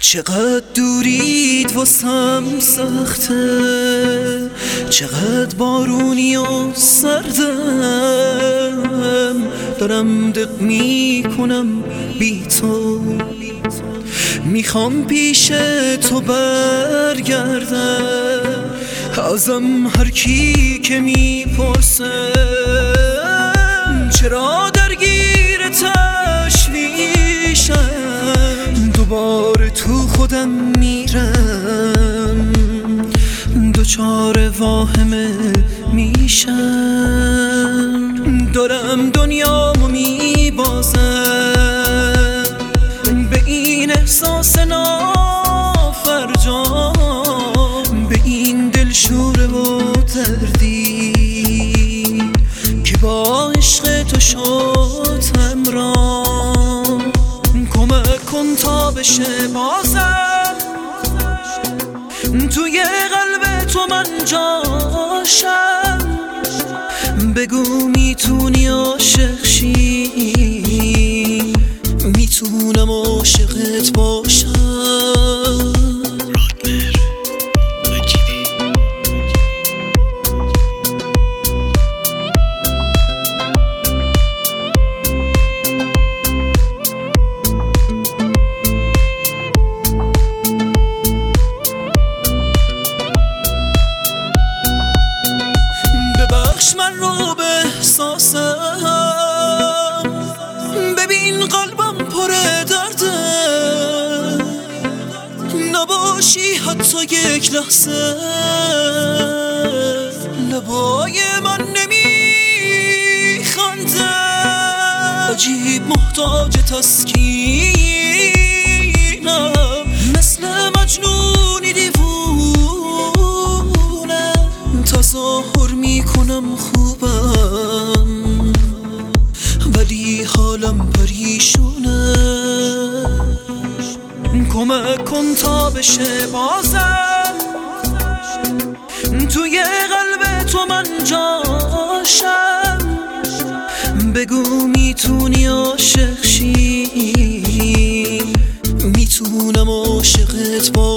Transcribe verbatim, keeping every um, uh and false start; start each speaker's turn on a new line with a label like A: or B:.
A: چقدر دورید واسم سخته، چقدر بارونی و سردم، دارم دق میکنم بی تو، میخوام پیش تو برگردم. ازم هر کی که میپرسه چرا درگیر تشویشم، دوباره تو خودم میرم، دوچار واهمه میشم. دارم دنیامو میبازم به این احساس نافرجام، به این دلشوره و دردی که با عشق تو شد همراه. کمک کن تا بشه بازم توی قلب تو من جاشم، بگو میتونی عاشق شی، میتونم عاشقت باشم. من رو به احساسم، ببین قلبم پر درده، نباشی حتی یک لحظه، لبای من نمیخنده، عجیب محتاج تسکینم، مثل مجنونی دیوونه، تظاهر میکنم خوبم ولی حالم پریشونه. کمک کن تا بشه بازم توی قلب تو من جاشم، بگو میتونی عاشق شی، میتونم عاشقت باشم.